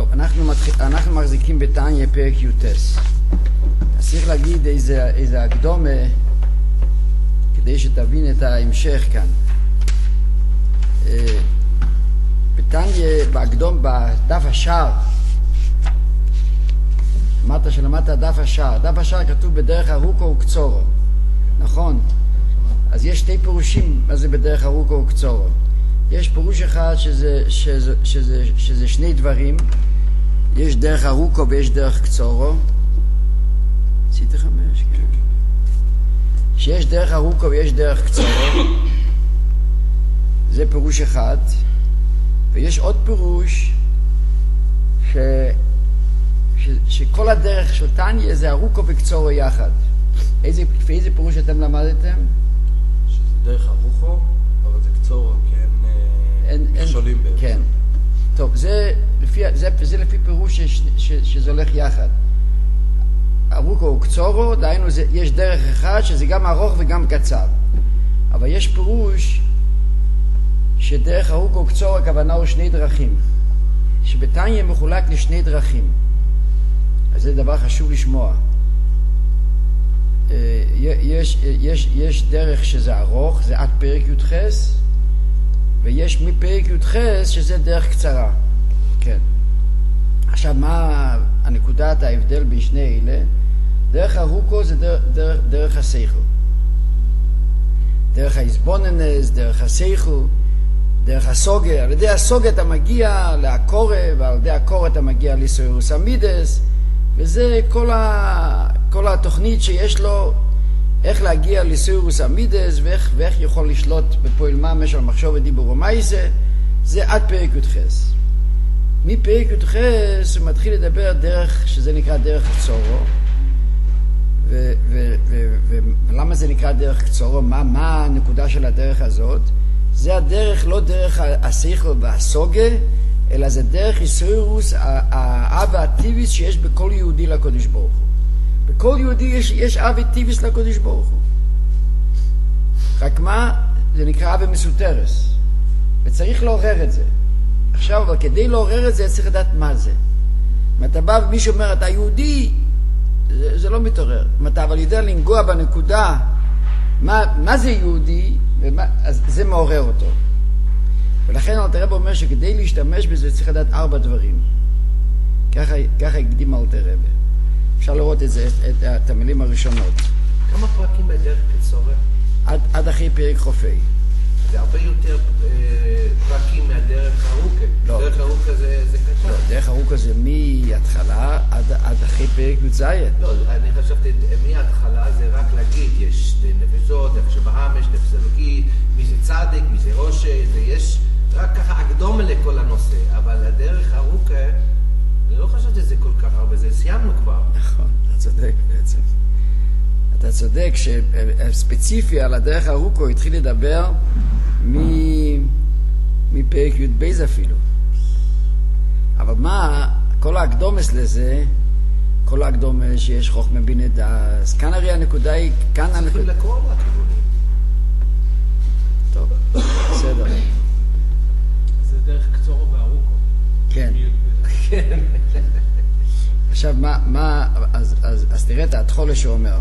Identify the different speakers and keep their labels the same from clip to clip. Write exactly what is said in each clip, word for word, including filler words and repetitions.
Speaker 1: אנחנו, מתחיל, אנחנו מחזיקים בתניא פרק יוטס. אז צריך להגיד איזה, איזה הקדומה כדי שתבין את ההמשך כאן. בתניא, בהקדום, בדף השער, אמרת שלמדת דף השער. דף השער כתוב בדרך ארוכו וקצורו, נכון? אז יש שתי פירושים מה זה בדרך ארוכו וקצורו. יש פירוש אחד שזה, שזה, שזה, שזה שני דברים. יש דרך ארוכו ויש דרך קצורו. עשיתי חמש, כן. שיש דרך ארוכו ויש דרך קצורו. זה פירוש אחד. ויש עוד פירוש ש, ש, שכל הדרך של תניא זה ארוכו וקצורו יחד. איזה, איזה פירוש אתם למדתם?
Speaker 2: שזה דרך ארוכו, אבל זה קצורו, כן, מכשולים בעצם.
Speaker 1: כן. טוב, זה לפי, זה, זה לפי פירוש ש, ש, שזה הולך יחד. ארוכו וקצורו, דהיינו, זה, יש דרך אחד שזה גם ארוך וגם קצר. אבל יש פירוש שדרך ארוכו וקצורו הכוונה הוא שני דרכים. שבתניא מחולק לשני דרכים. אז זה דבר חשוב לשמוע. יש, יש, יש דרך שזה ארוך, זה עד פרק י"ח, ויש מפרק י"ח שזה דרך קצרה. כן. עכשיו, מה הנקודת ההבדל בין שני אלה? דרך ארוכו זה דרך, דרך, דרך השכל. דרך ההסבוננס, דרך השכל, דרך הסוגה. על ידי הסוגה אתה מגיע להקורא, ועל ידי הקורא אתה מגיע לסוירוס המידס, וזה כל, ה, כל התוכנית שיש לו, איך להגיע לסוירוס המידס, ואיך, ואיך יכול לשלוט בפועל ממש על מחשוב ודיבור ומייסה, זה עד פרק י"ח. מפרק י"ח הוא מתחיל לדבר דרך, שזה נקרא דרך קצורו, ו, ו, ו, ו, ולמה זה נקרא דרך קצורו? מה, מה הנקודה של הדרך הזאת? זה הדרך, לא דרך השכל והסוגה, אלא זה דרך יסוירוס, האב והטיביס שיש בכל יהודי לקודש ברוך הוא. בכל יהודי יש, יש אב וטיביס לקודש ברוך הוא. רק מה? זה נקרא אב ומסותרס. וצריך לעורר את זה. עכשיו, אבל כדי לעורר את זה, צריך לדעת מה זה. אם אתה בא ומישהו אומר, אתה יהודי, זה, זה לא מתעורר. אם אתה אבל יודע לנגוע בנקודה, מה, מה זה יהודי, ומה, אז זה מעורר אותו. ולכן אלתר רבי אומר שכדי להשתמש בזה צריך לדעת ארבע דברים. ככה, ככה הקדים אלתר רבי. אפשר לראות את זה, את, את המילים הראשונות.
Speaker 2: כמה פרקים בדרך קצורו?
Speaker 1: עד, עד אחרי פרק חופי.
Speaker 2: זה הרבה יותר אה, פרקים מהדרך ארוכה.
Speaker 1: לא.
Speaker 2: דרך ארוכה זה, זה קצר.
Speaker 1: לא, דרך ארוכה זה מההתחלה עד, עד אחרי פרק י"ז.
Speaker 2: לא, אני חשבתי, מההתחלה זה רק להגיד, יש נפשות, נפש בהמש, נפש אלוקי, מי זה צדיק, מי זה ראש, זה יש רק ככה הקדומה לכל הנושא, אבל הדרך ארוכה, אני לא חשבתי שזה כל כך הרבה, זה סיימנו כבר.
Speaker 1: נכון, אתה צודק בעצם. אתה צודק שספציפי על הדרך ארוכו התחיל לדבר מפרק י"ב אפילו. אבל מה, כל ההקדומס לזה, כל ההקדומס שיש חוכמה בינה דעת, כאן הרי הנקודה היא, כאן הנקודה...
Speaker 2: צריכים לקרוא לכיוונים.
Speaker 1: טוב, בסדר.
Speaker 3: זה דרך קצורו וארוכו.
Speaker 1: כן.
Speaker 2: כן.
Speaker 1: עכשיו, מה, מה, אז, אז, אז תראה את ההתחולה שאומר.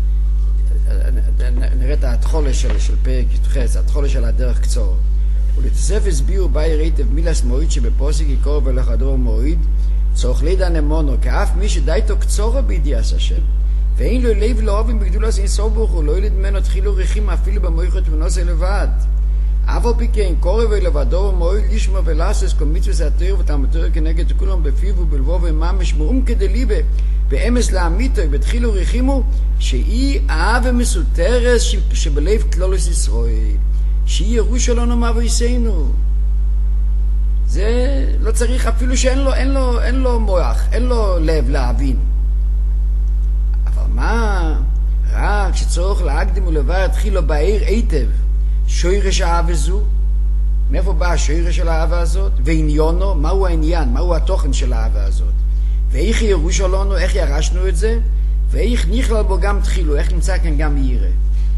Speaker 1: נראה את ההתחולה של, של פרק י"ח, ההתחולה של הדרך קצור. ולתוסף הסבירו באי רייטב מילס מועיד שבפוסק יקור ולחדור מועיד, צורך לידע נמונו, כאף מי שדייתו קצורו בידיעס השם. ואין לו לב לאובים בגדולת אינסוף ברוך הוא, לא ילד ממנו תחילו ריחים אפילו במויכות ונוסע לבד. אף על פי כן, קורא ולבדו ומועיד לשמו ולעשס כל מצווה התיר ותלמותו כנגד כולם בפיו ובלבו וממש מאום כדי ליבה. באמס לאמיתו בתחילו ריחימו שהיא אהב ומסותרס שבלב כלולוס ישראל, שהיא ירוש שלנו מאבויסנו. זה לא צריך אפילו שאין לו, אין לו, אין לו מוח, אין לו לב להבין. אבל מה? רק שצורך להקדים ולבר התחילו בעיר היטב שוירש האהבה זו. מאיפה בא השוירש של האהבה הזאת? ועניונו, מהו העניין? מהו התוכן של האהבה הזאת? ואיך ירוש לנו, איך ירשנו את זה, ואיך נכלל בו גם תחילו, איך נמצא כאן גם יראה.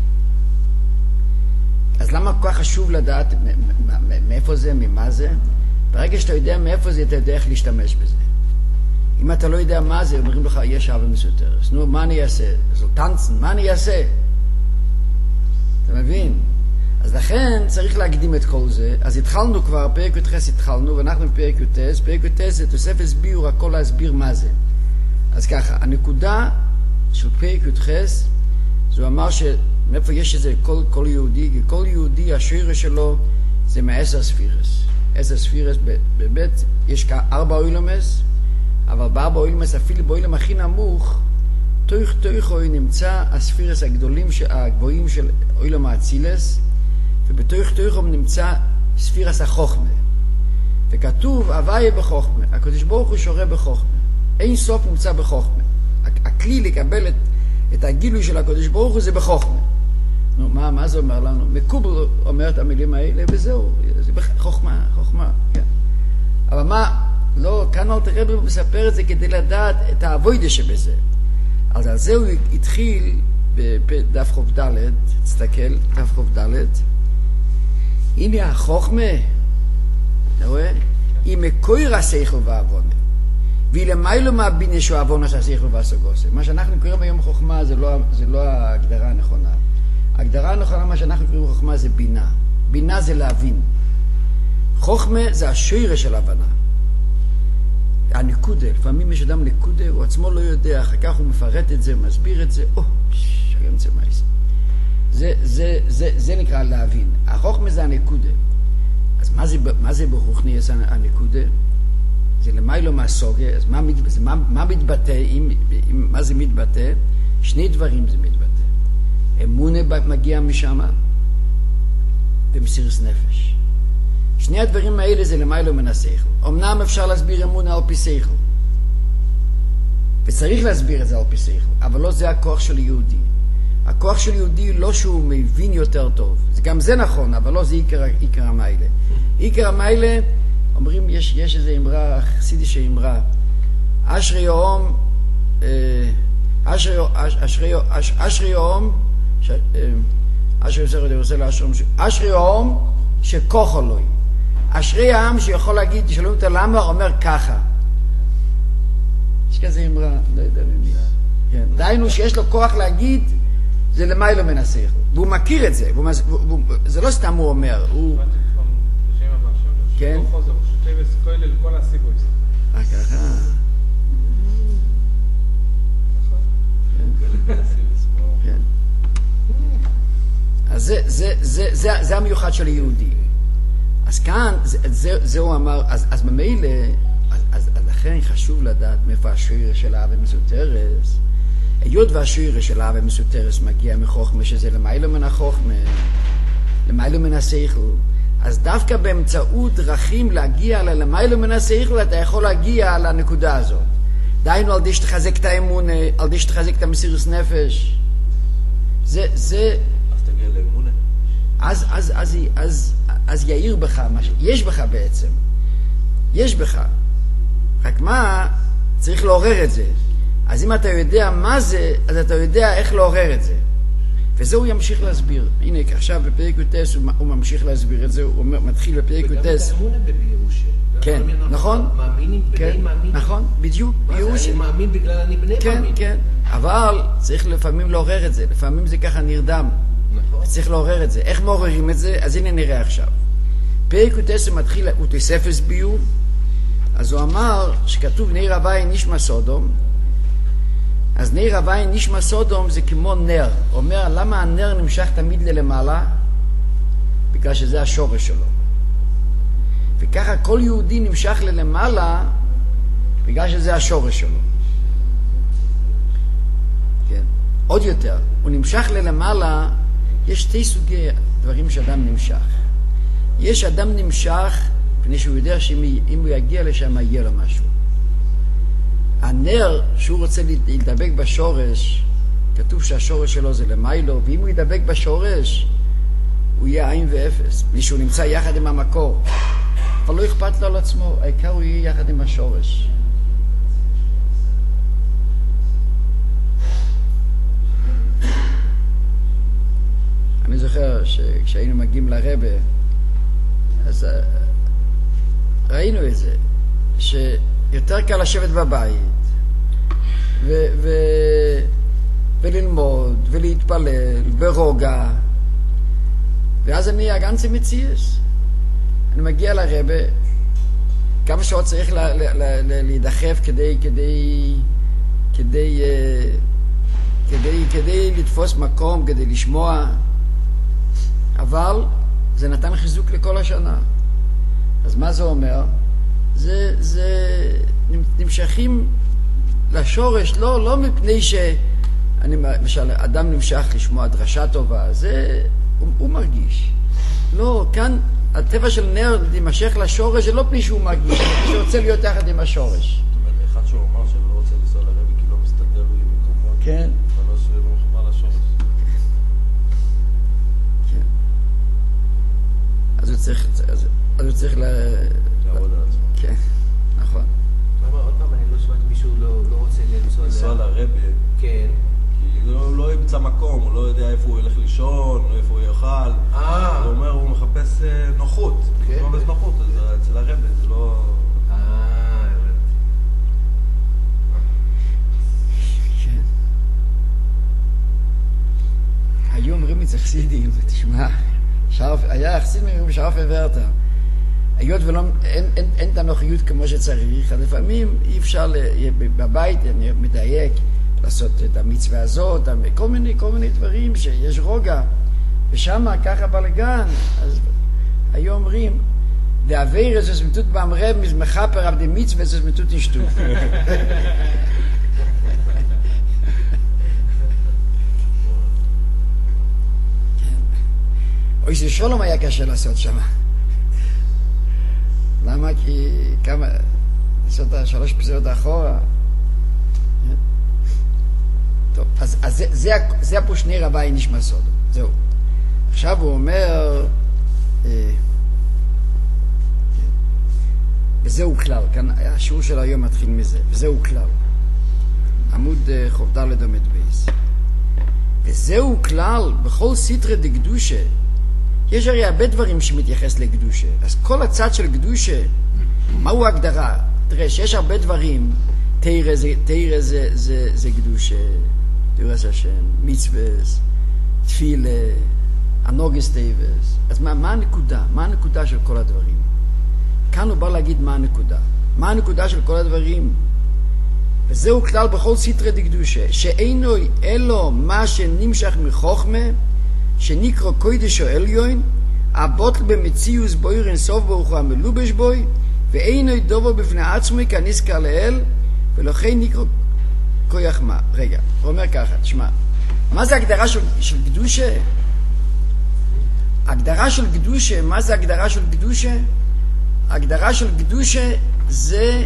Speaker 1: אז למה כל כך חשוב לדעת מאיפה זה, ממה זה? ברגע שאתה יודע מאיפה זה, אתה יודע איך להשתמש בזה. אם אתה לא יודע מה זה, אומרים לך, יש אהבה מסותרת. נו, מה אני אעשה? זו טנצן, מה אני אעשה? אתה מבין? אז לכן צריך להקדים את כל זה. אז התחלנו כבר, פרק י"ח התחלנו, ואנחנו בפרק י"ט. פרק י"ט זה תוספת ביור, הכל להסביר מה זה. אז ככה, הנקודה של פרק י"ח, זה אמר שמאיפה יש את זה כל, כל יהודי, כי כל יהודי, השיר שלו, זה מעשר ספירס. עשר ספירס, בבית, יש כארבע אוילמס, אבל בארבע אוילמס, אפילו באוילם הכי נמוך, תוך תוכו נמצא הספירס הגדולים, הגבוהים של אוילם האצילס, ובתוך תוכו נמצא ספירס החוכמה. וכתוב, הוויה בחוכמה, הקדוש ברוך הוא שורה בחוכמה. אין סוף נמצא בחוכמה. הכלי לקבל את, את הגילוי של הקדוש ברוך הוא זה בחוכמה. נו, מה, מה זה אומר לנו? מקובל אומר את המילים האלה, וזהו, זה בחוכמה, חוכמה, כן. אבל מה, לא, כאן אל תראה מספר את זה כדי לדעת את העבודה שבזה. אז על זה הוא התחיל בדף חוב ד', תסתכל, דף חוב ד', הנה החוכמה, אתה רואה? היא מקויר השכל והעוונה. והיא למיילו מהבינה שהוא עוונה של השכל והסוגוסה. מה שאנחנו קוראים היום חוכמה זה לא, זה לא ההגדרה הנכונה. ההגדרה הנכונה, מה שאנחנו קוראים חוכמה זה בינה. בינה זה להבין. חוכמה זה השורש של הבנה. הנקודה, לפעמים יש אדם נקודה, הוא עצמו לא יודע, אחר כך הוא מפרט את זה, מסביר את זה, או, שגם זה מייס. זה, זה, זה, זה נקרא להבין. החוכמה זה הנקודה. אז מה זה, מה זה ברוחניאס הנקודה? זה למיילו מהסוגה, אז מה, מה, מה מתבטא, אם, אם, מה זה מתבטא? שני דברים זה מתבטא. אמונה מגיע משם, ומסירות נפש. שני הדברים האלה זה למיילו מן השכל. אמנם אפשר להסביר אמונה על פי שכל. וצריך להסביר את זה על פי שכל, אבל לא זה הכוח של יהודי. הכוח של יהודי לא שהוא מבין יותר טוב. גם זה נכון, אבל לא זה עיקר, עיקר המיילה. עיקר המיילה, אומרים, יש, יש איזו אמרה, חסידי שאמרה, אשרי יום, אשרי יום, אשרי יום שכוח אלוהי. אשרי העם שיכול להגיד, תשאלו אותו למה, אומר ככה. יש כזה אמרה, לא יודע ממי. כן. דיינו שיש לו כוח להגיד, זה למיילו מן השכל. והוא מכיר את זה, והוא, והוא, זה לא סתם הוא אומר, הוא... כן? אה, ככה. כן. אז זה, זה, זה, זה, זה המיוחד של היהודי. אז כאן, זה, זה, זה הוא אמר, אז, אז ממילא, אז, אז, אז לכן חשוב לדעת מאיפה השיר של האהבה מסותרס. היות והשיר של האהבה מסותרס מגיע מחוכמה, שזה למיילו מן החוכמה, למיילו מן השכל, אז דווקא באמצעות דרכים להגיע למיילו מן השכל, אתה יכול להגיע לנקודה הזאת. דיינו על די שתחזק את האמונה, על די שתחזק את המסירות נפש. זה, זה...
Speaker 2: אז תגיע לאמונה.
Speaker 1: אז, אז, אז, אז, אז יאיר בך, יש בך בעצם. יש בך. רק מה, צריך לעורר את זה. אז אם אתה יודע מה זה, אז אתה יודע איך לעורר את זה. וזה הוא ימשיך להסביר. הנה, עכשיו בפרק י"ט הוא ממשיך להסביר את זה, הוא מתחיל בפרק י"ט.
Speaker 2: וגם את האמונה בבירושה.
Speaker 1: כן, נכון?
Speaker 2: מאמינים בני מאמינים.
Speaker 1: נכון, בדיוק.
Speaker 2: אני מאמין בגלל אני בני מאמין.
Speaker 1: כן, כן. אבל צריך לפעמים לעורר את זה. לפעמים זה ככה נרדם.
Speaker 2: נכון.
Speaker 1: צריך לעורר את זה. איך מעוררים את זה? אז הנה נראה עכשיו. פרק י"ט מתחיל, הוא תוספת ביור. אז הוא אמר שכתוב נר הווי נשמע סודום. אז נר הווי נשמע סודום זה כמו נר. אומר למה הנר נמשך תמיד ללמעלה? בגלל שזה השורש שלו. וככה כל יהודי נמשך ללמעלה בגלל שזה השורש שלו. כן. עוד יותר, הוא נמשך ללמעלה, יש שתי סוגי דברים שאדם נמשך. יש אדם נמשך, פני שהוא יודע שאם הוא יגיע לשם יהיה לו משהו. הנר, שהוא רוצה להידבק בשורש, כתוב שהשורש שלו זה למיילו, ואם הוא ידבק בשורש, הוא יהיה עין ואפס, בלי שהוא נמצא יחד עם המקור. אבל לא אכפת לו על עצמו, העיקר הוא יהיה יחד עם השורש. אני זוכר שכשהיינו מגיעים לרבה, אז ראינו את זה, ש... יותר קל לשבת בבית, ו- ו- וללמוד, ולהתפלל, ברוגע, ואז אני הגנצי מציאס. אני מגיע לרבה, כמה שעות צריך לה, לה, לה, לה, להידחף כדי, כדי, כדי, כדי, כדי לתפוס מקום, כדי לשמוע, אבל זה נתן חיזוק לכל השנה. אז מה זה אומר? זה, זה נמשכים לשורש, לא, לא מפני שאני, למשל, אדם נמשך לשמוע דרשה טובה, זה, הוא, הוא מרגיש. לא, כאן הטבע של נר להימשך לשורש, זה לא פני שהוא מרגיש, הוא רוצה להיות יחד עם השורש.
Speaker 4: זאת אומרת, אחד שהוא אמר שלא רוצה לנסוע לרבי כי לא מסתדר לי מקומות,
Speaker 1: כן.
Speaker 4: אבל לא שהוא מחובר לשורש.
Speaker 1: כן. אז הוא צריך, אז, אז הוא צריך ל...
Speaker 4: לעבוד על עצמו.
Speaker 1: כן, נכון.
Speaker 2: למה עוד פעם אני לא שמעתי מישהו לא, לא רוצה לנסוע
Speaker 4: לנסוע לרבי,
Speaker 2: כן.
Speaker 4: כי הוא לא ימצא מקום, הוא לא יודע איפה הוא ילך לישון, או איפה הוא יאכל.
Speaker 2: אה.
Speaker 4: הוא אומר, הוא מחפש נוחות.
Speaker 2: כן.
Speaker 4: הוא מחפש נוחות, אז אצל הרבי זה לא...
Speaker 2: אה, הבנתי.
Speaker 1: כן. היו אומרים את זה חסידים, תשמע, שרף, היה חסיד מרים שרף הוורטה. היות ולא, אין, אין, אין את הנוחיות כמו שצריך, אז לפעמים אי אפשר ל, בבית, אני מדייק, לעשות את המצווה הזאת, כל מיני, כל מיני דברים שיש רוגע, ושם ככה בלגן, אז היו אומרים, דאוויר איזה סמטות באמרב, מזמחפר עבדי מצווה, איזה סמטות נשתו. אוי, זה שולם היה קשה לעשות שם. למה? כי כמה, לעשות שלוש פסיעות אחורה. טוב, אז, אז זה, זה, זה הפושני רבי נשמע סודו. זהו. עכשיו הוא אומר, אה, וזהו כלל, כאן השיעור של היום מתחיל מזה, וזהו כלל. עמוד אה, חובדר לדומת בייס. וזהו כלל, בכל סתרי דקדושה, יש הרי הרבה דברים שמתייחס לקדושה. אז כל הצד של קדושה, מהו ההגדרה? תראה, שיש הרבה דברים, תירא זה, תירא זה, זה, זה קדושה, תירס השם, מצווס, תפילה, הנוגס טייבס. אז מה, מה הנקודה? מה הנקודה של כל הדברים? כאן הוא בא להגיד מה הנקודה. מה הנקודה של כל הדברים? וזהו כלל בכל סתרי דקדושה, שאינו אלו מה שנמשך מחוכמה, שנקרא קודש או עליון, הבוטל במציאוס בויר אין סוף ברוך הוא המלובש בוי, ואינו דובר בפני עצמי כנזכר לאל, ולכן נקרא כוח מה. רגע, הוא אומר ככה, תשמע, מה זה הגדרה של, של קדושה? הגדרה של קדושה, מה זה הגדרה של קדושה? הגדרה של קדושה זה,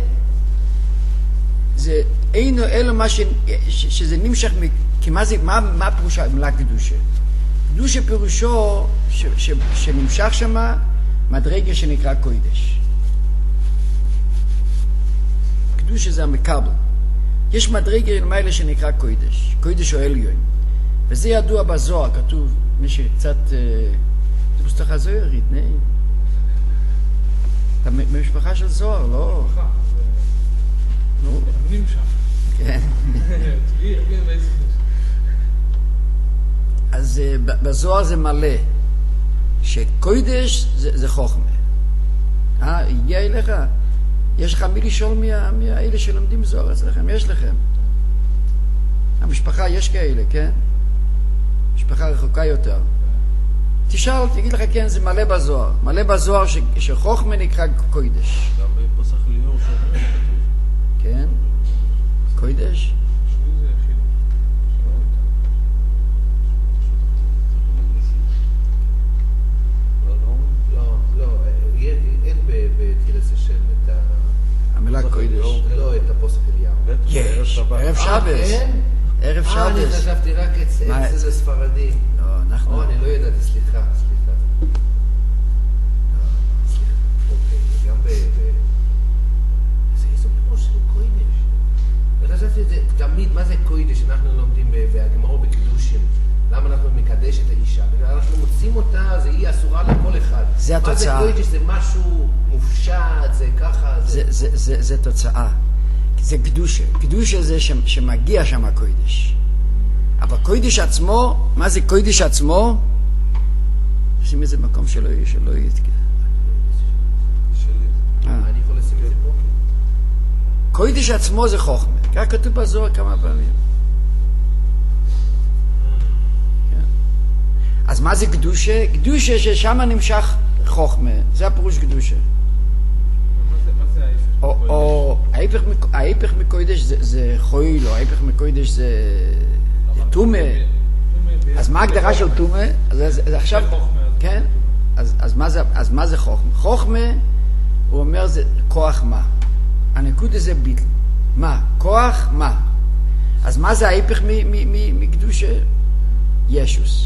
Speaker 1: זה אינו אלו מה ש, ש, שזה נמשך, כי מה זה, מה, מה פירושה המילה קדושה? קדושה פירושו ש, ש, שנמשך שמה מדרגה שנקרא קודש. קדושה זה המקבל. יש מדרגה למעלה שנקרא קודש, קודש או עליון. וזה ידוע בזוהר, כתוב, מי שקצת, זה פוסטח הזוהרית, נה? אתה במשפחה של זוהר, לא?
Speaker 3: משפחה.
Speaker 1: נו.
Speaker 3: נמשך.
Speaker 1: כן.
Speaker 3: תביאי, תביאי באיזה חוש.
Speaker 1: אז בזוהר זה מלא, שקודש זה, זה חוכמה. אה, הגיע אליך? יש לך מי לשאול מה, מהאלה שלומדים זוהר אצלכם? יש לכם. המשפחה יש כאלה, כן? משפחה רחוקה יותר. תשאל, תגיד לך, כן, זה מלא בזוהר. מלא בזוהר ש, שחוכמה נקרא קודש.
Speaker 4: גם בפוסח ליאור שאומרים כתוב.
Speaker 1: כן? קודש?
Speaker 3: שוי זה חילוק.
Speaker 2: לא, לא, אין בתחילת השם את ה...
Speaker 1: המילה קודש.
Speaker 2: לא, את הפוסק אליהו.
Speaker 1: יש, ערב שבס. ערב
Speaker 2: אה, אני
Speaker 1: שבס.
Speaker 2: חשבתי רק אצל הספרדים.
Speaker 1: לא, אנחנו...
Speaker 2: או, אני לא ידעתי, סליחה, סליחה. סליחה, אוקיי, גם ב... זה פירוש של קודש. וחשבתי את זה, תמיד, מה זה קודש? אנחנו לומדים בהגמרא בקדושים. למה אנחנו מקדש את האישה? בגלל אנחנו מוצאים אותה, זה היא אסורה לכל אחד.
Speaker 1: זה התוצאה.
Speaker 2: מה זה קודש? זה משהו מופשט, זה ככה,
Speaker 1: זה... זה, זה, זה, זה תוצאה. זה קדושה. קדושה זה ש, שמגיע שם הקודש. אבל קודש עצמו, מה זה קודש עצמו? שים איזה מקום שלא יהיה, שלא יהיה.
Speaker 2: אני יכול לשים את זה פה?
Speaker 1: קודש עצמו זה חוכמה. כך כתוב בזוהר כמה פעמים. אז מה זה קדושה? קדושה ששם נמשך חוכמה. זה הפירוש קדושה.
Speaker 3: מה זה ההפך?
Speaker 1: או ההפך מקודש זה חויל, או ההפך מקודש זה תומה. אז מה ההגדרה של תומה? אז עכשיו... כן? אז מה זה חוכמה? חוכמה, הוא אומר, זה כוח מה? הנקודה זה ביטל. מה? כוח מה? אז מה זה ההפך מקדושה? ישוס.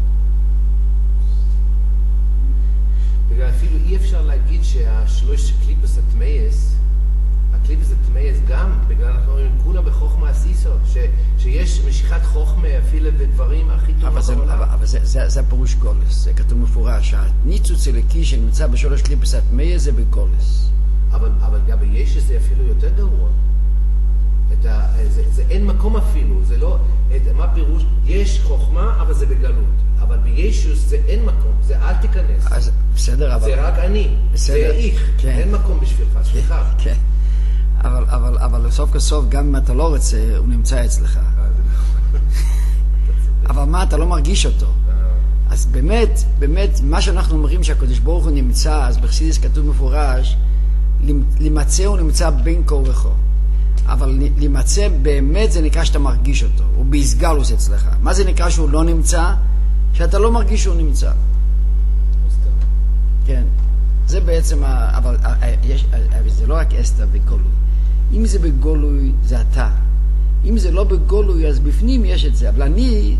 Speaker 2: בגלל אפילו אי אפשר להגיד שהשלוש קליפוס הטמייס, הקליפוס הטמייס גם, בגלל אנחנו רואים כולה בחוכמה הסיסו, שיש משיכת חוכמה אפילו בדברים הכי טובים בעולם.
Speaker 1: אבל, אבל זה, זה, זה הפירוש גולס, זה כתוב מפורש, הניצוץ אלוקי שנמצא בשלוש קליפוס הטמייס זה בגולס.
Speaker 2: אבל, אבל גם בישו זה אפילו יותר גרוע. את ה, זה, זה אין מקום אפילו, זה לא, את, מה פירוש? יש חוכמה, אבל זה בגלות. אבל בישוס זה אין מקום, זה אל תיכנס.
Speaker 1: אז בסדר, אבל...
Speaker 2: זה רק אני,
Speaker 1: בסדר,
Speaker 2: זה איך,
Speaker 1: כן.
Speaker 2: אין מקום בשבילך, סליחה.
Speaker 1: כן, אבל, אבל, אבל לסוף כסוף, גם אם אתה לא רוצה, הוא נמצא אצלך. אבל מה, אתה לא מרגיש אותו. אז באמת, באמת, מה שאנחנו אומרים שהקדוש ברוך הוא נמצא, אז בחסידות כתוב מפורש, למצא הוא נמצא בין כה וכה. אבל למצא באמת זה נקרא שאתה מרגיש אותו, הוא בהסגלוס אצלך. מה זה נקרא שהוא לא נמצא? שאתה לא מרגיש שהוא נמצא. כן. זה בעצם, ה... אבל יש... זה לא רק אסתר בגולוי. אם זה בגולוי, זה אתה. אם זה לא בגולוי, אז בפנים יש את זה. אבל אני...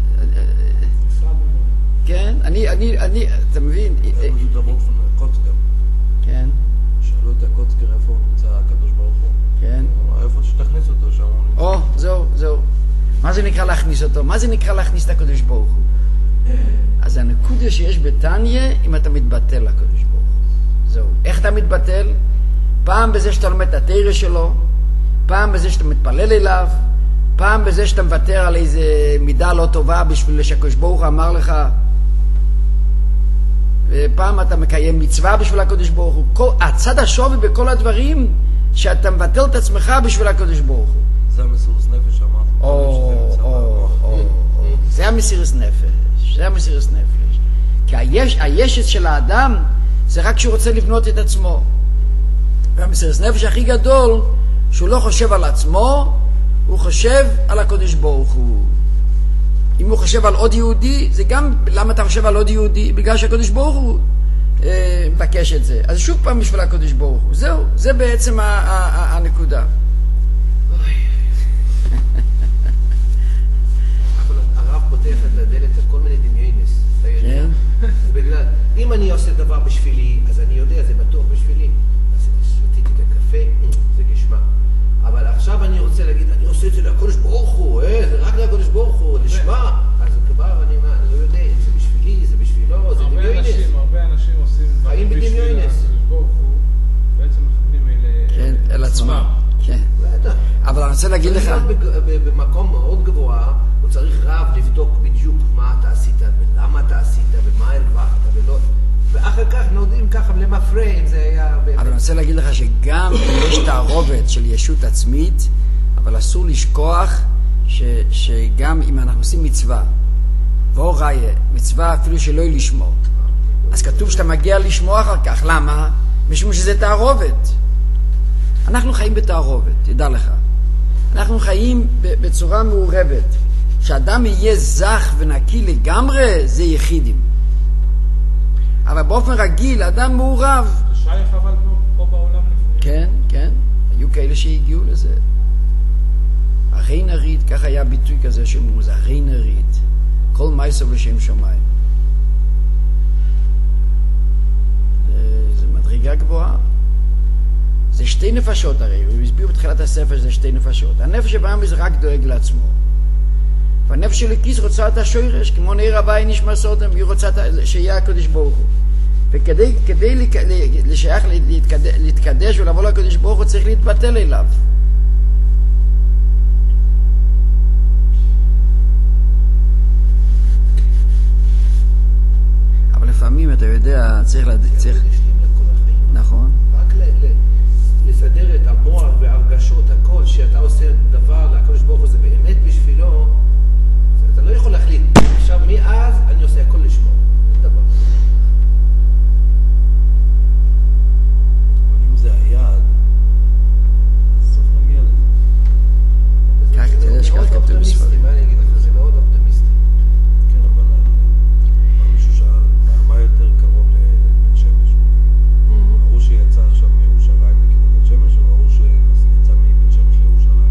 Speaker 1: כן? אני... אני... אני... אתה מבין?
Speaker 4: זה פשוט המורפון מהקוצקר.
Speaker 1: כן.
Speaker 4: שאלו את הקוצקר איפה הוא נמצא הקדוש ברוך הוא.
Speaker 1: כן.
Speaker 4: איפה שתכניס אותו שם הוא נמצא.
Speaker 1: או, זהו, זהו. מה זה נקרא להכניס אותו? מה זה נקרא להכניס את הקדוש ברוך הוא? אז הנקודה שיש בתניה, אם אתה מתבטל לקדוש ברוך הוא. זהו. איך אתה מתבטל? פעם בזה שאתה לומד את התורה שלו, פעם בזה שאתה מתפלל אליו, פעם בזה שאתה מוותר על איזה מידה לא טובה בשביל שהקדוש ברוך הוא אמר לך, ופעם אתה מקיים מצווה בשביל הקדוש ברוך הוא. כל, הצד השווי בכל הדברים שאתה מבטל את עצמך בשביל הקדוש ברוך הוא.
Speaker 4: זה המסירות נפש שאמרת.
Speaker 1: או, או, או, זה המסירות נפש, זה המסירות נפש. כי היש, הישת של האדם זה רק שהוא רוצה לבנות את עצמו. והמסירות נפש הכי גדול, שהוא לא חושב על עצמו, הוא חושב על הקדוש ברוך הוא. אם הוא חושב על עוד יהודי, זה גם, למה אתה חושב על עוד יהודי? בגלל שהקדוש ברוך הוא אה, מבקש את זה. אז שוב פעם בשביל הקדוש ברוך הוא. זהו, זה בעצם ה- ה- ה- הנקודה.
Speaker 2: אבל הרב פותח את הדלת לכל מיני דמיינס.
Speaker 1: כן.
Speaker 2: בגלל, אם אני עושה דבר בשבילי, אז אני יודע, זה בטוח בשבילי. אז שתיתי את הקפה, זה גשמה. אבל עכשיו אני רוצה להגיד, אני עושה את זה לקדוש ברוך הוא, אה, זה רק לקדוש ברוך הוא, לשמה. אז כבר אני לא יודע אם זה בשבילי, זה בשבילו, זה דמיינס.
Speaker 3: הרבה אנשים עושים
Speaker 2: חיים
Speaker 3: בשביל
Speaker 2: בדמיינס.
Speaker 3: הקדוש ברוך הוא, בעצם מכוונים אל...
Speaker 1: כן, אל עצמם. כן.
Speaker 2: בטח.
Speaker 1: אבל אני רוצה להגיד לך...
Speaker 2: צריך להיות במקום מאוד גבוה, הוא צריך רב לבדוק בדיוק מה אתה עשית, ולמה אתה עשית, ומה הרווחת, ולא... ואחר כך נודעים ככה למפרע אם זה היה...
Speaker 1: אבל אני רוצה להגיד לך שגם יש תערובת של ישות עצמית, אבל אסור לשכוח ש, שגם אם אנחנו עושים מצווה, ואו ראיה, מצווה אפילו שלא היא לשמור, אז כתוב שאתה מגיע לשמוע אחר כך. למה? משום שזה תערובת. אנחנו חיים בתערובת, תדע לך. אנחנו חיים בצורה מעורבת. שאדם יהיה זך ונקי לגמרי, זה יחידים. אבל באופן רגיל, אדם מעורב.
Speaker 3: זה שייך אבל פה בעולם לפני.
Speaker 1: כן, כן. היו כאלה שהגיעו לזה. הרי נרית, כך היה ביטוי כזה שאומרו, זה הרי נרית. כל מייסו בשם שמיים. זה מדרגה גבוהה. זה שתי נפשות הרי. הוא הסביר בתחילת הספר שזה שתי נפשות. הנפש שבאמת זה רק דואג לעצמו. והנפש של הקיס רוצה את השורש, כמו נעיר הוואי נשמע סודם, היא רוצה שיהיה הקדוש ברוך הוא. וכדי כדי לשייך, להתקדש ולבוא לקדוש ברוך הוא צריך להתבטל אליו. אבל לפעמים אתה יודע, צריך... צריך... נכון.
Speaker 2: רק לסדר את המוח והרגשות, הכל, שאתה עושה דבר לקדוש ברוך הוא, זה באמת בשבילו, אתה לא יכול להחליט. עכשיו, מאז אני עושה הכל לשמור. אין דבר.
Speaker 4: אבל אם זה היעד, אז צריך להגיע לזה.
Speaker 1: כך, תראה שכך כתוב בספרים.
Speaker 2: מה אני אגיד לך? זה מאוד אופטימיסטי.
Speaker 4: כן, אבל מישהו שאל, מה יותר קרוב לבית שמש? ברור שיצא עכשיו מירושלים לכיוון בית שמש, או ברור שיצא מבית שמש לירושלים?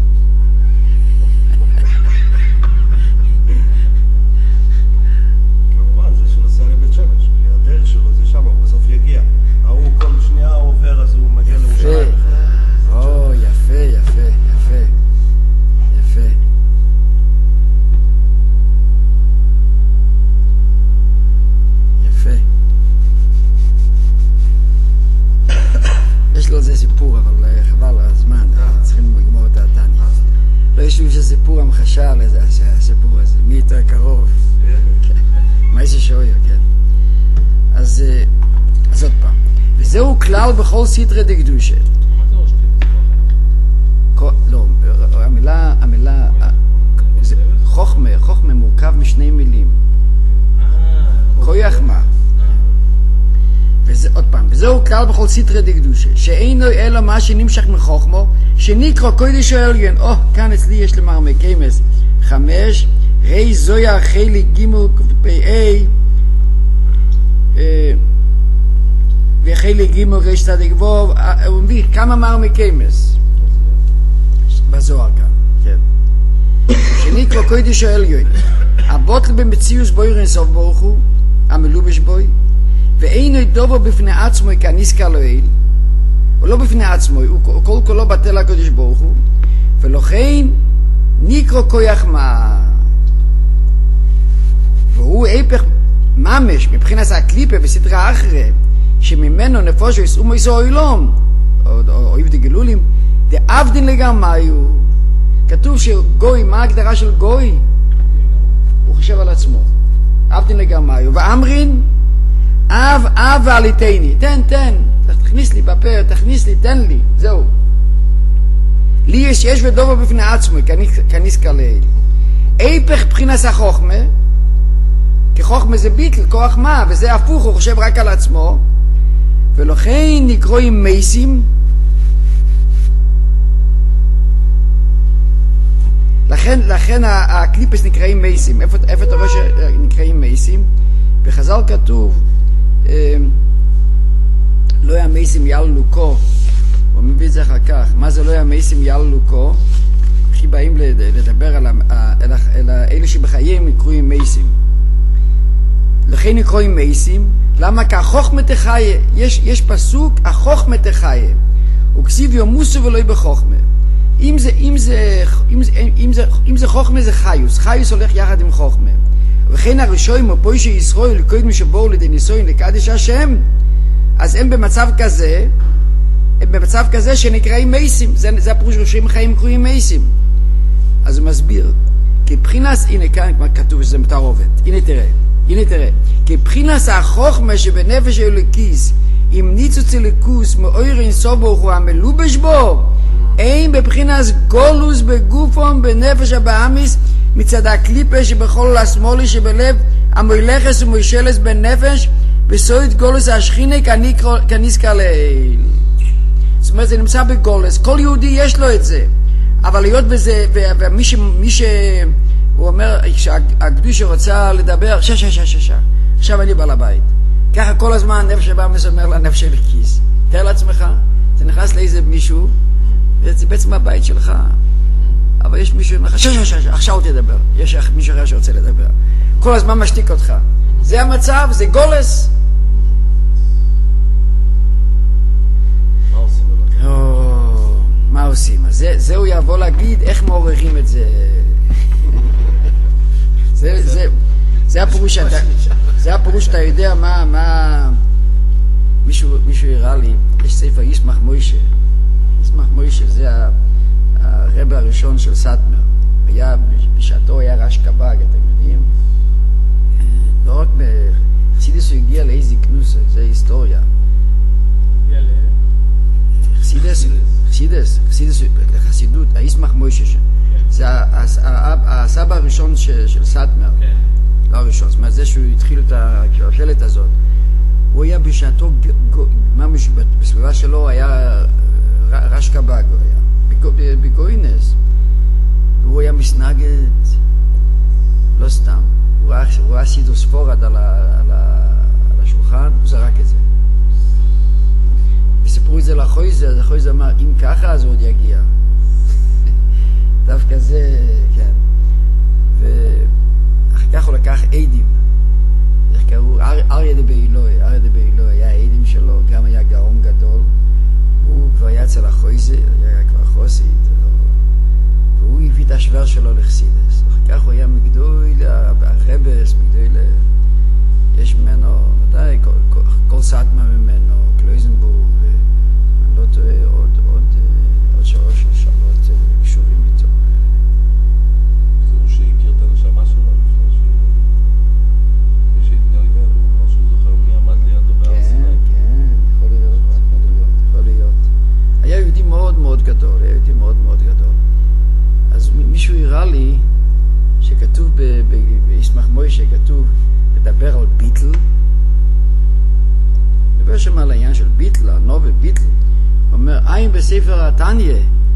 Speaker 4: כמובן, זה שנסע לבית שמש, כי הדרך שלו זה שם, הוא בסוף יגיע. ההוא כל שנייה עובר, אז הוא מגיע לירושלים.
Speaker 1: או, יפה, יפה, יפה. יפה. יפה. יש לו איזה סיפור, אבל חבל הזמן, צריכים לגמור את התניא. לא יש לי סיפור המחשה לזה, הסיפור הזה, מי יותר קרוב. מה איזה שואר, כן. אז אז עוד פעם. וזהו כלל בכל סדרי דקדושה.
Speaker 3: מה זה ראש תיבות?
Speaker 1: לא, המילה, המילה, זה חוכמה, חוכמה מורכב משני מילים. כויח מה. וזה עוד פעם, וזהו כלל בכל סדרי דקדושה, שאינו אלא מה שנמשך מחוכמו, שנקרא קודש העליון. או, כאן אצלי יש למרמי קיימס, חמש, רי זויה חלי גימל פי וחלי גימל רי צדיק ווב, הוא מביא כמה מרמי קיימס בזוהר כאן, כן. שנקרא קודש העליון, הבוטל במציאוס בויר אינסוף ברוך הוא, המלובש בוי, ואינו דובו בפני עצמו כניסקה לאל, הוא לא בפני עצמו, הוא כל כולו בטל הקדוש ברוך הוא, ולכן נקרא כויח מה, והוא היפך ממש מבחינת הקליפה וסדרה אחרת, שממנו נפושו יסעו מויסו אוילום, או אוהב דגלולים, דאבדין לגמריו. כתוב שגוי, מה ההגדרה של גוי? הוא חושב על עצמו, אבדין לגמריו. ואמרין, אב, אב ועליתני, תן, תן, תכניס לי בפה, תכניס לי, תן לי, זהו. לי יש יש ודובר בפני עצמו, כניס כלל. היפך בחינס החוכמה, כי חוכמה זה ביטל, כוח מה, וזה הפוך, הוא חושב רק על עצמו, ולכן נקרואים מייסים, לכן, לכן הקליפס נקראים מייסים. איפה, איפה אתה רואה שנקראים מייסים? בחז"ל כתוב, לא היה מייסים יעל לוקו, הוא מביא את זה אחר כך, מה זה לא היה מייסים יעל לוקו? הכי באים לדבר על אלה שבחיים נקרואים מייסים. לכן נקרואים מייסים, למה? כי החוכמה תחיה, יש, יש פסוק, החוכמה תחיה, וכסיב יומוסו ולא בחוכמה. אם זה, אם זה, אם זה, אם זה, אם זה חוכמה זה חיוס, חיוס הולך יחד עם חוכמה. וכן הראשונים הפוי שישראל לקודם שבואו לידי ניסויים לקדש השם, אז הם במצב כזה, הם במצב כזה שנקראים מייסים, זה, זה הפירוש ראשונים חיים קרויים מייסים. אז הוא מסביר, כי בחינס, הנה כאן כבר כתוב שזה מתערובת, הנה תראה, הנה תראה, כי בחינס החוכמה שבנפש אלוקיס, אם ניצוץ אלוקוס מאויר אינסוף ברוך הוא המלובש בו, אין בבחינס גולוס בגופום בנפש הבאמיס מצד הקליפה שבכל השמאלי שבלב המוילכס ומוישלס בנפש בסוית גולוס השכינה כניסקה לאל. זאת אומרת זה נמצא בגולוס, כל יהודי יש לו את זה, אבל להיות בזה, ומי ש... מי ש... הוא אומר שהקדוש רוצה לדבר שש שש שש שש עכשיו אני בעל הבית, ככה כל הזמן נפש הבאמיס אומר לנפש אלוקיס, תאר לעצמך, אתה נכנס לאיזה מישהו זה בעצם הבית שלך, אבל יש מישהו שאומר לך, שש, שש, שש, עכשיו תדבר. יש מישהו אחר שרוצה לדבר. כל הזמן משתיק אותך. זה המצב, זה גולס.
Speaker 4: מה עושים?
Speaker 1: או, מה עושים? אז זה, זה הוא יבוא להגיד איך מעוררים את זה. זה, זה, זה הפירוש שאתה, זה הפירוש שאתה יודע מה, מה, מישהו, מישהו הראה לי, יש ספר ישמח מוישה, ישמח מוישה, זה הרב הראשון של סאטמר, היה, בשעתו היה רש קב"ג, אתם יודעים, לא רק בחסידס הוא הגיע לאיזי כנוסה, זה היסטוריה.
Speaker 3: הגיע ל...
Speaker 1: חסידס, חסידס, חסידס, לחסידות, הישמח מוישה, זה הסבא הראשון של סאטמר, לא הראשון, זאת אומרת זה שהוא התחיל את השלט הזאת, הוא היה בשעתו, ממש בסביבה שלו היה רש קב"ג, הוא היה, בגוינס, והוא היה מסנגד, לא סתם, הוא ראה סידוספורד על השולחן, הוא זרק את זה. וסיפרו את זה לחויזה, אז החויזה אמר, אם ככה אז הוא עוד יגיע. דווקא זה, כן. ואחר כך הוא לקח עדים, איך קראו, אריה דבאילוי, אריה דבאילוי היה העדים שלו, גם היה גאון גדול, הוא כבר היה אצל החויזה, היה כבר חוסית, והוא הביא את השוור שלו לחסידס. אחר כך הוא היה מגדוי, הרבס, מגדוי ל... יש ממנו, ודאי, כל, כל, כל סאטמה ממנו, קלויזנבורג, ואני לא טועה, עוד, עוד, עוד שלוש שאלות קשורים איתו.
Speaker 4: זה הוא שהכיר את הנשמה שלו לפני ש... לפני שהתגלגל, הוא אמר שהוא זוכר מי עמד לידו בהר סיני.
Speaker 1: כן, כן, יכול להיות, יכול להיות, יכול להיות. היה יהודי מאוד מאוד גדול, היה יהודי מאוד מאוד גדול. אז מישהו הראה לי שכתוב בישמח מוישה, כתוב מדבר על ביטל, מדבר שם על העניין של ביטל, הנובה ביטל, הוא אומר, אין בספר התניא,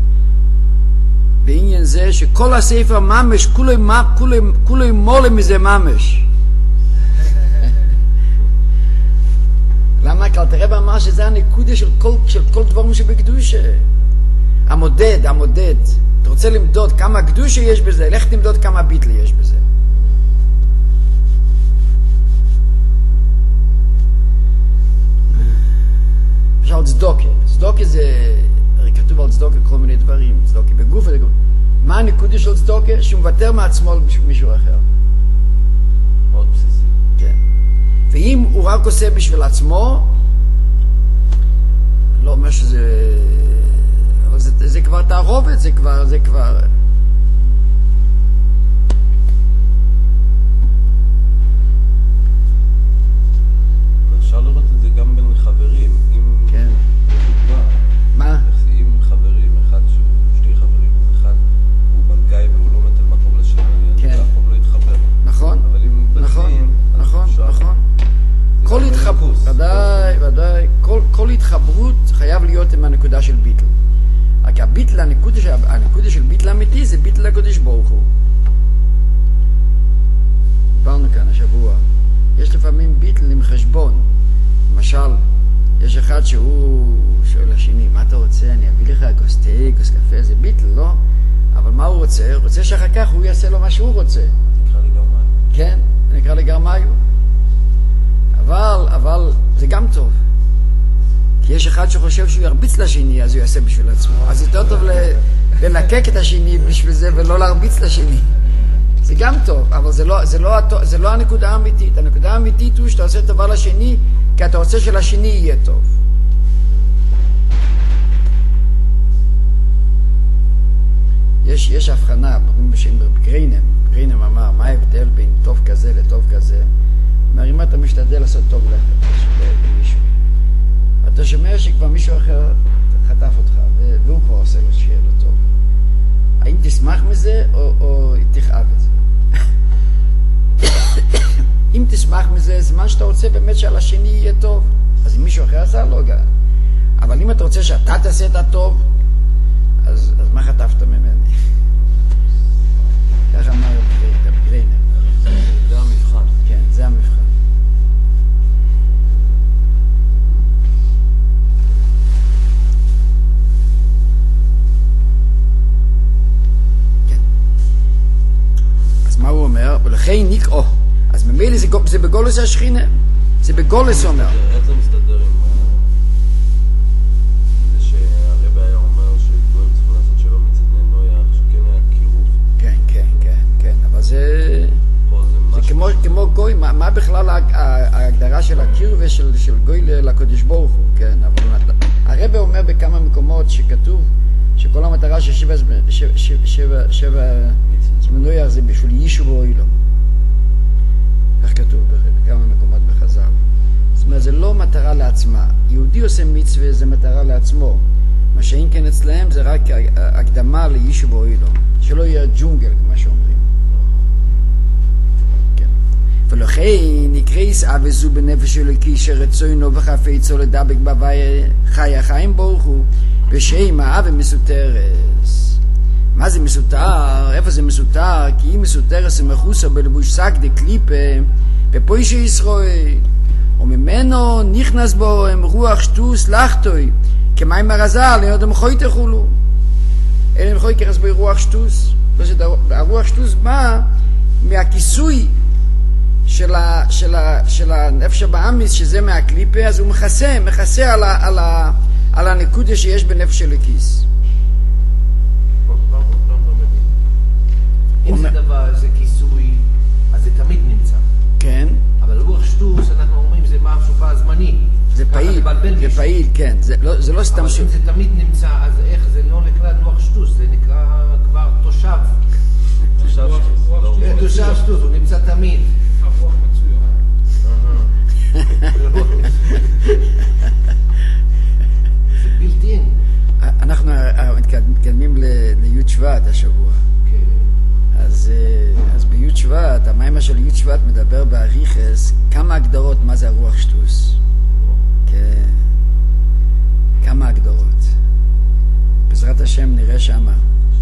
Speaker 1: בעניין זה שכל הספר ממש, כולי, כולי, כולי מולה מזה ממש. למה? כי אלתר אמר שזה הנקודה של כל, של כל דברים שבקדושה. המודד, המודד. אתה רוצה למדוד כמה קדושה יש בזה, לך תמדוד כמה ביטל יש בזה. למשל צדוקה. צדוקה זה, הרי כתוב על צדוקה כל מיני דברים. צדוקה בגוף ובגוף. מה הנקודה של צדוקה? שהוא מוותר מעצמו בשביל מישהו אחר.
Speaker 4: מאוד בסיסי.
Speaker 1: כן. ואם הוא רק עושה בשביל עצמו, לא אומר שזה... אבל זה, זה כבר תערובת, זה כבר... זה כבר...
Speaker 4: אפשר לראות את זה גם בין חברים. אם...
Speaker 1: כן.
Speaker 4: לדוגמה,
Speaker 1: מה?
Speaker 4: אם חברים, אחד שהוא שתי חברים, אז אחד הוא בנגאי והוא לא נותן מקום לשני,
Speaker 1: כן.
Speaker 4: אז אף פעם לא יתחבר.
Speaker 1: נכון.
Speaker 4: אבל אם
Speaker 1: נכון,
Speaker 4: בנים, אז
Speaker 1: נכון,
Speaker 4: אפשר.
Speaker 1: נכון. כל התחברות, ודאי, ודאי, כל, כל התחברות חייב להיות עם הנקודה של ביטל. רק הביטל, הנקודה של, הנקודה של ביטל אמיתי זה ביטל הקדוש ברוך הוא. דיברנו כאן השבוע. יש לפעמים ביטל עם חשבון. למשל, יש אחד שהוא שואל לשני, מה אתה רוצה? אני אביא לך כוס תה, כוס קפה, זה ביטל, לא? אבל מה הוא רוצה? הוא רוצה שאחר כך הוא יעשה לו מה שהוא רוצה.
Speaker 4: נקרא לי גרמאי.
Speaker 1: כן, נקרא לי גרמאי. אבל, אבל זה גם טוב. כי יש אחד שחושב שהוא ירביץ לשני, אז הוא יעשה בשביל עצמו. אז יותר טוב ללקק את השני בשביל זה ולא להרביץ לשני. זה גם טוב, אבל זה לא, זה לא, זה לא הנקודה האמיתית. הנקודה האמיתית הוא שאתה עושה טובה לשני, כי אתה רוצה שלשני יהיה טוב. יש, יש הבחנה, בשם גריינם. גריינם אמר, מה ההבדל בין טוב כזה לטוב כזה? אומר, אם אתה משתדל לעשות טוב למישהו, אתה שומע שכבר מישהו אחר חטף אותך, והוא כבר עושה לו שיהיה לו טוב. האם תשמח מזה, או, או תכאב את זה? אם תשמח מזה, זמן שאתה רוצה באמת שעל השני יהיה טוב, אז אם מישהו אחר עשה, לא גאה. אבל אם אתה רוצה שאתה תעשה את הטוב, אז, אז מה חטפת ממני? ככה אמר גריינר.
Speaker 4: זה המבחן.
Speaker 1: כן, זה המבחן. כן. אז מה הוא אומר? ולכן נקעו. אז ממילא זה, זה בגולס השכינה. זה בגולס אומר.
Speaker 4: איך זה מסתדר עם זה שהרבא היה אומר שגויים צריכים לעשות שלום מצד בני נויח, שכן היה קירוב.
Speaker 1: כן, כן, כן, כן. אבל זה...
Speaker 4: פה
Speaker 1: ההגדרה של הקרבה של, של גוי לקדוש ברוך הוא, כן, אבל הרב אומר בכמה מקומות שכתוב שכל המטרה של שבע, שבע, שבע, שבע מנויח זה בשביל יישוב ואוילום. כך כתוב בכמה מקומות בחז"ל. זאת אומרת, זה לא מטרה לעצמה. יהודי עושה מצווה, זה מטרה לעצמו. מה שאין כן אצלהם זה רק הקדמה ליישוב ואוילום. שלא יהיה ג'ונגל, כמו שאומרים. כן. ולכן נקרייס אבזו בנפש אלוקי שרצוינו וחפצו לדבק בהווי חי החיים ברוך הוא, ושם האב מסותרס. מה זה מסותר? איפה זה מסותר? כי אם מסותרס זה מחוסר בלבוש שק דקליפה בפוישי ישראל, וממנו נכנס בו עם רוח שטוס לחטוי כמים הרזל, אין עוד המחוי תחולו, אין המחוי כרס בו רוח שטוס. הרוח שטוס בא מהכיסוי של, ה, של, ה, של הנפש הבאמיס, שזה מהקליפה, אז הוא מכסה, מכסה על, ה, על, ה, על הנקודה שיש בנפש של הכיס.
Speaker 2: אם זה דבר, זה כיסוי, אז זה תמיד נמצא.
Speaker 1: כן.
Speaker 2: אבל רוח שטוס, אנחנו אומרים, זה משהו זמני.
Speaker 1: זה פעיל, זה פעיל, כן. זה לא, זה לא סתם ש...
Speaker 2: אבל אם זה תמיד נמצא, אז איך זה לא נקרא רוח שטוס, זה נקרא כבר תושב. תושב שטוס. תושב שטוס, הוא נמצא תמיד.
Speaker 3: הרוח מצויר.
Speaker 2: זה בלתי.
Speaker 1: אנחנו מתקדמים לי' שבט השבוע. אז, אז בי' שבט, המיימר של י' שבט מדבר באריכס כמה הגדרות מה זה הרוח שטוס. כן. כמה הגדרות. בעזרת השם נראה שמה.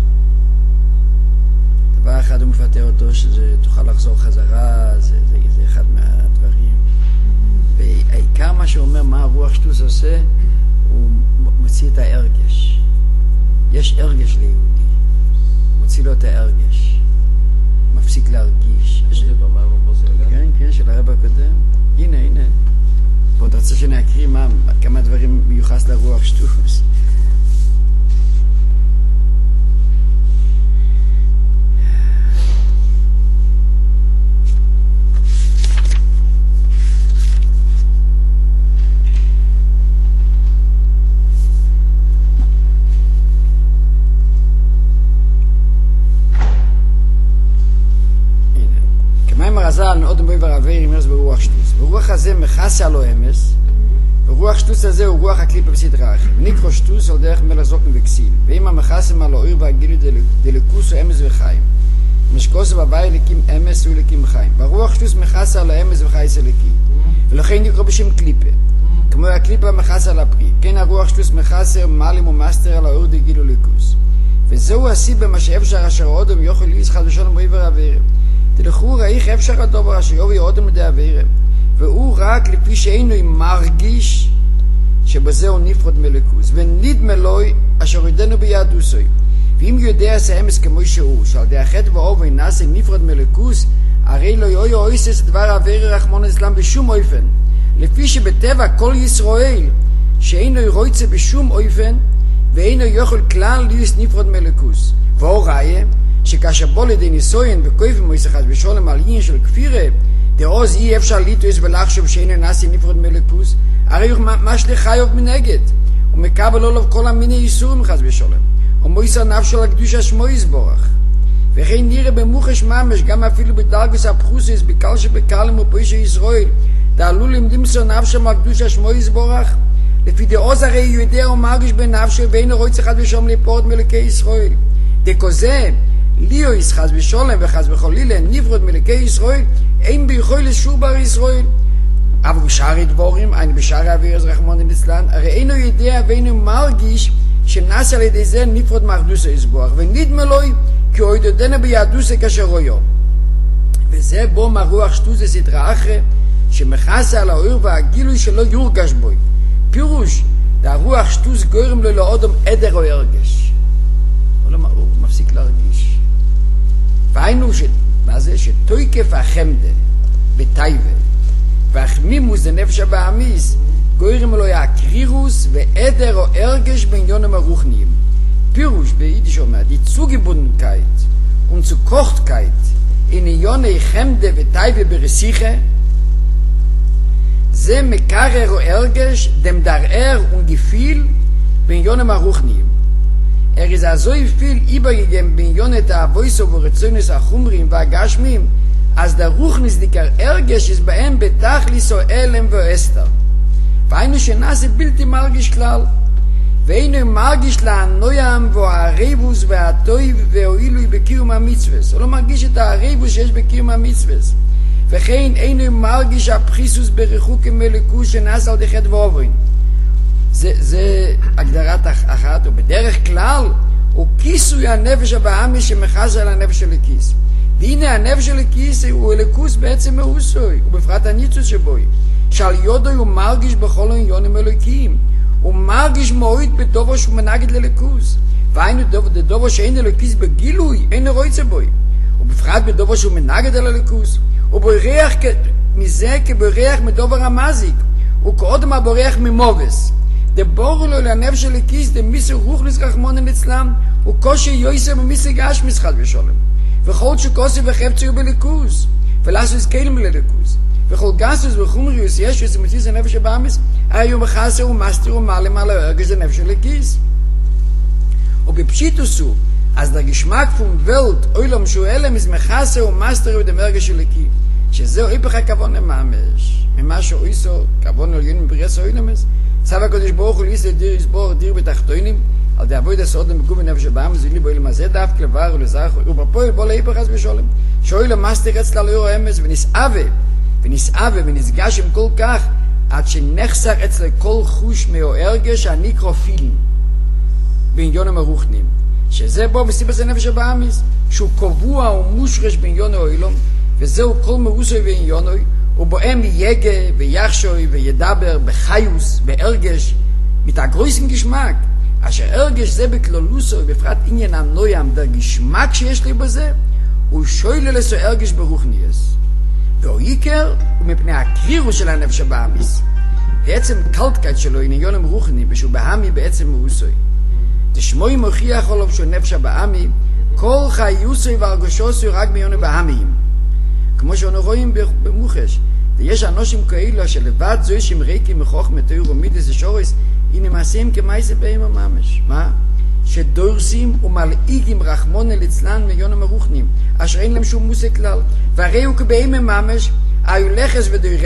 Speaker 1: דבר אחד הוא מפתר אותו שזה תוכל לחזור חזרה, זה, זה, זה אחד מהדברים. והעיקר מה שאומר מה הרוח שטוס עושה, הוא מוציא את ההרגש. יש הרגש ליהודי. מוציא לו את ההרגש. מפסיק להרגיש. כן, כן, של הרב הקודם. הנה, הנה. ועוד רצה שנקריא מה, כמה דברים מיוחס לרוח שטוס. הרז"ל עוד מוי ורעבי אמרס ברוח שטוס. ברוח הזה מכסה עלו אמס, ורוח שטוס הזה הוא רוח הקליפה בסדרה אחר. נקרו שטוס על דרך מלך זוקן וכסיל. ואם המכסם על האויר והגילו דלקוסו אמס וחיים. משקוסו בבית לקים אמס ולקים חיים. והרוח שטוס מכסה על האמס וחייס אליקי. ולכן נקרו בשם קליפה. כמו הקליפה מכסה על הפרי. כן הרוח שטוס מכסה מעלים ומאסטר על האויר דגילו לקוס. וזהו הסיבה מה שאפשר אשר אודם יוכל לישחד ושלום מוי ורעבי. תלכו ראיך אפשר הדובר אשר יובי אודם מדי אבירם, והוא רק לפי שאינו מרגיש שבזה הוא נפרד מלכוס, ונדמה לוי אשר ידנו ביהדוסוי. ואם יודע סאמס כמו שהוא, שעל די החטא ואובי נעשה נפרד מלכוס, הרי לא יוי אויסס דבר אבירי רחמון אסלאם בשום אופן, לפי שבטבע כל ישראל שאינו רויצה בשום אופן, ואינו יוכל כלל ליוס נפרד מלכוס. והוא ראיה שכאשר בוא לידי ניסוין וקויפים מויסחס בשולם על עניין של כפירה, דעוז אי אפשר ליטוס ולחשוב שאינו נעשי נפרד מלכוס, הרי הוא משליך חיוב מנגד, ומקבל עליו כל המיני איסורים חס בשולם, ומויסר נפשו לקדוש השמו יסבורך. וכן נראה במוחש ממש, גם אפילו בדרגוס הפחוסס, בקל שבקלם ופוישי ישראל, דעלולים למסור נפשו לקדוש השמו יסבורך, לפי דעוז הרי יודע ומרגיש בנפשו, ואינו רויצה חס בשולם לפורד מלכי ישראל. דכוזה, ליו יש חס בשולם וחס בחולילה נפרד מלכי ישראל, אין ביכול שור ישראל. אבל בשאר דבורים, אני בשאר אוויר אז רחמון אצלן, הרי אינו יודע ואינו מרגיש שנעשה על ידי זה נפרד מאחדוסה יסבוח, ונדמה לוי כי הוא ידודנה ביהדוסה כאשר רויו. וזה בו מרוח שטוס לסדרה אחרי, שמכסה על האור והגילוי שלו יורגש בוי. פירוש, הרוח שטוס גורם לו לאודם עדר או הרגש. הוא מפסיק להרגיש. והיינו ש... מה זה? שתויקף החמדה בטייבה והחמימוס זה נפש הבאמיס גוירים אלוהי הקרירוס ועדר או הרגש בעניונים הרוחניים. פירוש ביידיש אומר די צוגיבונדקייט und zu Kochtkeit in עניוני חמדה וטייבה ברסיכה זה מקרר או הרגש, דם דרער ונגיפיל בעניונים הרוחניים. Er ist so viel übergegeben bin Jonet Avoiso ורצונס החומרים והגשמים, אז der רוחניסדיקר הרגש ist בהם בתכליס או אלם ואסתר. והיינו שנעשה בלתי מרגיש כלל, והיינו מרגיש להנוים והערבוס והטויב והועילוי בקיום המצווס. הוא לא מרגיש את הערבוס שיש בקיום המצווס. וכן היינו מרגיש הבחיסוס בריחוק מלכות שנעשה על דחת ועוברין. זה, זה הגדרת אחת, ובדרך כלל הוא כיסוי הנפש הבאמי שמחז על הנפש של הכיס. והנה הנפש של הכיס הוא אליקוס בעצם מאוסוי, ובפרט הניצוץ שבוי. שעל יודוי הוא מרגיש בכל עניונים אלוהיקיים. הוא מרגיש מועיד בדובו שהוא מנגד לליקוס. והיינו דובו שאין אלוהיקיס בגילוי, אין רויצה בוי. ובפרט בדובו שהוא מנגד על הליקוס. הוא בורח מזה כבורח מדובר המזיק. הוא קודם הבורח ממובס. דבור לו לנפש של הכיס, דמיסר רוחניס רחמונן אצלם, הוא קושי יויסר ממיסר גש משחד ושולם. וכל שקוסי וחפצי הוא בליכוס, ולעשו איסקלים לליכוס. וכל גסוס וחומריוס יש, וזה מציס הנפש הבאמיס, הרי הוא מחסר ומסתיר ומעלה מעלה הרגש זה נפש של הכיס. ובפשיטוס הוא, אז דר גשמק פון ולט, אוילום שהוא אלם, אז מחסר ומסתיר ודם הרגש של הכיס. שזהו איפך הכוון לממש, ממה שהוא איסו, כוון עליון מברס אוילמס, צבא הקדוש ברוך הוא ליסר דיר יסבור דיר בתחתונים, על די אבוי דסעוד למגוב בנפש הבאם, זילי בו אילם הזה דף, כלבר ולזרח, ובפועל בו להיפך אז בשולם. שאוי למסתר אצלה לא יור האמס, ונסעבה, ונסעבה, ונסגש עם כל כך, עד שנחסר אצלה כל חוש מאו הרגש הניקרופילים, בעניונים הרוחניים. שזה בו מסיבס הנפש הבאמיס, שהוא קבוע ומושרש בעניון האוילום, וזהו כל מאוסוי ועניונוי, ובוהם יגה ויחשוי וידבר בחיוס, בהרגש, מתאגרויסים גשמק, אשר הרגש זה בכלולוסו, בפרט עניין הנוים, דר גשמק שיש לי בזה, הוא שוילה לסו הרגש ברוחניאס. והוא עיקר, הוא מפני הקרירוס של הנפש הבאמיס. בעצם קלטקת שלו, עניון רוחני, ושהוא בהמי בעצם מאוסוי. תשמוי מוכיח עליו שהוא נפש הבאמי, כל חיוסוי והרגשוסוי רק מיונו בהמיים. כמו שאנו רואים במוחש, ויש אנושים כאלו שלבד זו שהם ריקים מחוך מתאיר ומידס ושורס, הנה מעשים כמייסה בהם הממש. מה? שדורסים ומלעיגים רחמון אל אצלן מיונם הרוחנים, אשר אין להם שום מושג כלל. והרי הוא כבהם הממש, היו לחס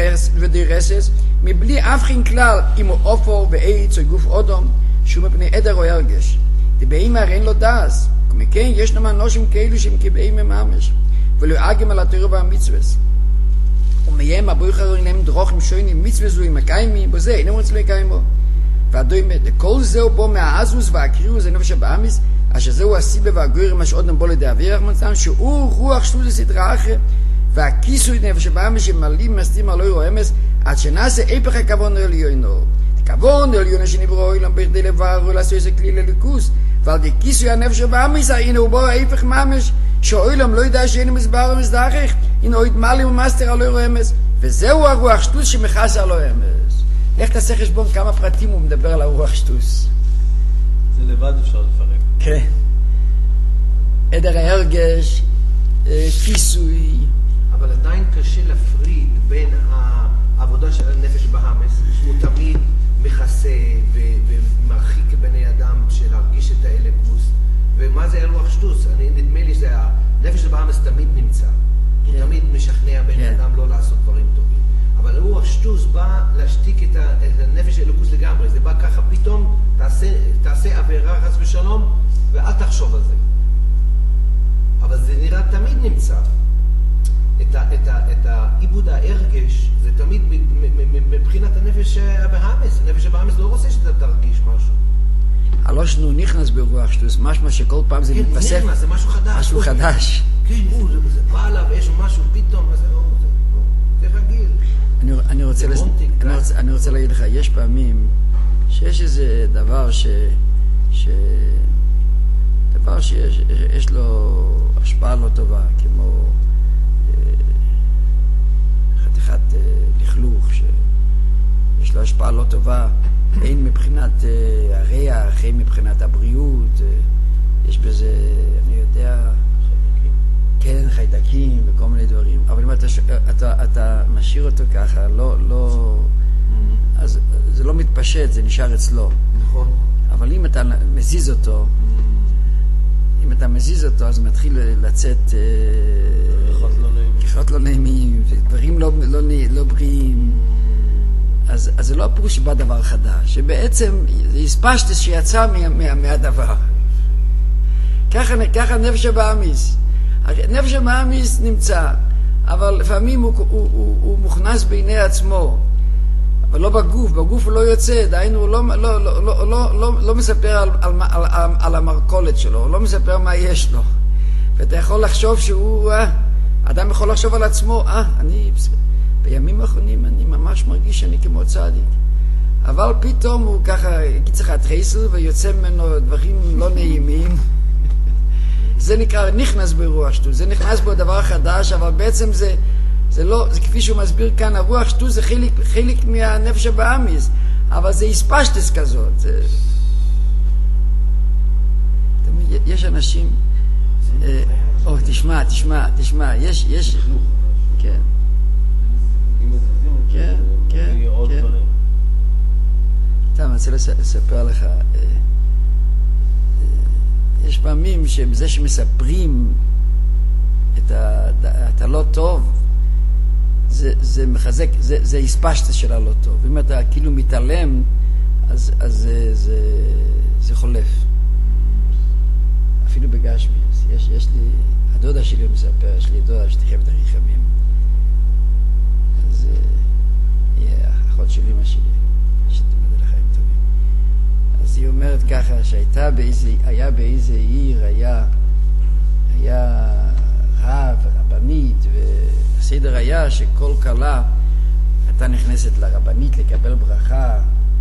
Speaker 1: ודרסס, מבלי אבחין כלל אם הוא אופור ועץ או גוף אודום, שהוא מפני עדר או הרגש. דבהם הרי אין לו דעס, ומכן יש נמה אנושים כאלו שהם כבהם הממש. ולא אגם על התורה והמצווס. ומיים הבויחר אינם דרוכים שוינים מצווס ועם הקיימים, בזה אינם רוצים לקיימו. והדוימת, כל זהו בו מהעזוס והקרירוס הנפש הבאמיס, אשר זהו הסיבה והגוירים אשר עוד נבוא לידי אוויר רחמנצם, שהוא רוח שטות לסדרה אחרת, והכיסוי נפש הבאמיס שמלאים מסתים על אוירו אמס, עד שנעשה איפך הכוון עליונו. הכוון עליונו שנברו אילם בכדי לבר ולעשו איזה כלי לליכוס, ועל די כיסוי הנפש הבאמיס, הנה הוא בו ההיפך ממש, שאוילם לא ידע שאין מסבר ומסדרך, הנה הוא יתמלא ומסתר על אוירו אמס, וזהו הרוח שטות שמחס על אוירו אמס. לך תעשה חשבון כמה פרטים הוא מדבר על הרוח שטוס.
Speaker 4: זה לבד אפשר לפרק.
Speaker 1: כן. עדר ההרגש, כיסוי.
Speaker 2: אבל עדיין קשה להפריד בין העבודה של הנפש בהמס, שהוא תמיד מכסה ומרחיק בני אדם של להרגיש את האלקוס, ומה זה הרוח שטוס? אני נדמה לי שהנפש של בהמס תמיד נמצא. הוא תמיד משכנע בני אדם לא לעשות דברים טובים. אבל הרוח שטוס בא להשתיק את הנפש האלוקוס לגמרי. זה בא ככה פתאום, תעשה, תעשה עבירה חס ושלום, ואל תחשוב על זה. אבל זה נראה תמיד נמצא. את, ה, את, ה, את העיבוד ההרגש, זה תמיד מבחינת הנפש הבאמס. הנפש הבאמס לא רוצה שאתה תרגיש משהו.
Speaker 1: הלושנו נכנס ברוח שטוס, משמע שכל פעם זה מתפסק.
Speaker 2: כן, נכנס, זה משהו חדש.
Speaker 1: משהו חדש.
Speaker 2: כן, הוא, זה, זה בא עליו, יש משהו פתאום, זה לא, זה, זה רגיל.
Speaker 1: אני, אני, רוצה לס... אני, רוצה, אני רוצה להגיד לך, יש פעמים שיש איזה דבר ש... ש... דבר שיש יש לו השפעה לא טובה, כמו חתיכת לכלוך, שיש לו השפעה לא טובה, אין מבחינת הריח, אין מבחינת הבריאות, יש בזה, אני יודע, כן, חיידקים וכל מיני דברים, אבל אם אתה, אתה, אתה משאיר אותו ככה, לא, לא, אז זה לא מתפשט, זה נשאר אצלו.
Speaker 2: נכון.
Speaker 1: אבל אם אתה מזיז אותו, אם אתה מזיז אותו, אז מתחיל לצאת ריחות לא נעימים, ודברים לא, לא, לא בריאים. אז, אז זה לא הפירוש שבא דבר חדש, שבעצם זה הספשטס שיצא מה, מה, מהדבר. ככה, ככה נפש הבאמיס. נפש הבאמיס נמצא, אבל לפעמים הוא, הוא, הוא, הוא מוכנס בעיני עצמו, אבל לא בגוף, בגוף הוא לא יוצא, דהיינו הוא לא, לא, לא, לא, לא, לא, לא מספר על, על, על, על, על המרכולת שלו, הוא לא מספר מה יש לו. ואתה יכול לחשוב שהוא, אה, אדם יכול לחשוב על עצמו, אה, אני, בימים האחרונים אני ממש מרגיש שאני כמו צדיק. אבל פתאום הוא ככה, יגיד לך טרייסל ויוצא ממנו דברים לא נעימים. זה נקרא, נכנס ברוח שטות, זה נכנס בו דבר חדש, אבל בעצם זה, זה לא, זה כפי שהוא מסביר כאן, הרוח שטות זה חלק, חלק מהנפש הבאמיס, אבל זה הספשטס כזאת. זה... תמיד, יש אנשים, אה, או, תשמע, תשמע, תשמע, יש, יש, כן. כן, כן, כן. טוב, אני רוצה לספר לך, יש פעמים שבזה שמספרים את הלא טוב, זה מחזק, זה הספשטס של הלא טוב. אם אתה כאילו מתעלם, אז זה חולף. אפילו בגשמי. יש לי, הדודה שלי הוא מספר, יש לי דודה שתחיה בדרך ימים. אז היא האחות של אמא שלי, שתמד לחיים טובים. אז היא אומרת ככה, שהייתה באיזה, היה באיזה עיר, היה, היה רב, רבנית, והסדר היה שכל כלה הייתה נכנסת לרבנית לקבל ברכה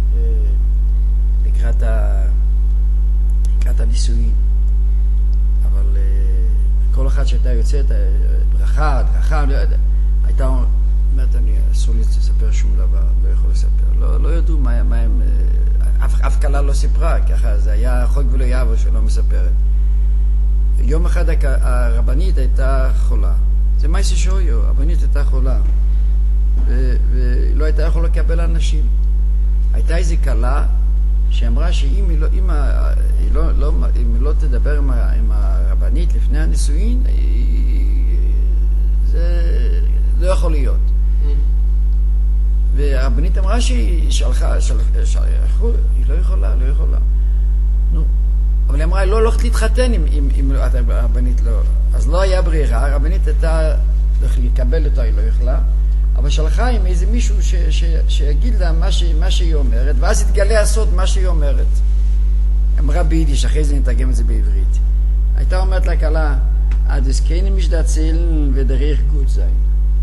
Speaker 1: לקראת, ה, לקראת הנישואין. אבל כל אחת שהייתה יוצאת, ברכה, הדרכה, הייתה אומרת, אני אסור לי לספר שום דבר, לא יכול לספר. לא, לא ידעו מה, מה הם, אף, אף כלה לא סיפרה, ככה זה היה חוק ולא יעבור שלא מספרת. יום אחד הרבנית הייתה חולה. זה מייסי שויו, הרבנית הייתה חולה. ו, ולא הייתה יכולה לקבל אנשים. הייתה איזו כלה שאמרה שאם היא לא, אם היא לא, לא, אם היא לא תדבר עם, עם הרבנית לפני הנישואין, זה לא יכול להיות. והרבנית אמרה שהיא שלחה, שלחה, היא לא יכולה, לא יכולה. נו. אבל היא אמרה, לא הולכת להתחתן אם, אם, אם הרבנית לא. אז לא היה ברירה, הרבנית הייתה, לקבל אותה היא לא יכלה, אבל שלחה עם איזה מישהו ש, ש, שיגיד לה מה, ש, מה שהיא אומרת, ואז יתגלה הסוד מה שהיא אומרת. אמרה ביידיש, אחרי זה נתרגם את זה בעברית. הייתה אומרת לה כלה, עד es keine mich erzählen ודרך gut sein.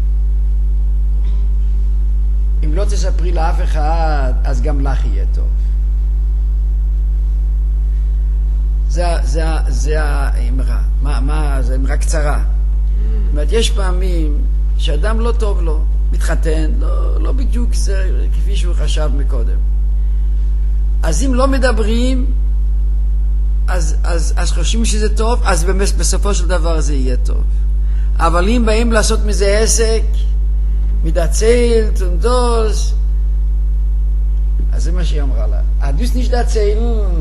Speaker 1: אם לא תספרי לאף אחד, אז גם לך יהיה טוב. זה, זה, זה האמרה. מה, מה, זה אמרה קצרה. זאת אומרת, יש פעמים שאדם לא טוב לו, מתחתן, לא, לא בדיוק זה כפי שהוא חשב מקודם. אז אם לא מדברים, אז, אז, אז חושבים שזה טוב, אז בסופו של דבר זה יהיה טוב. אבל אם באים לעשות מזה עסק, מתעצל, תונדוס, אז זה מה שהיא אמרה לה. הדוס נשתעצל,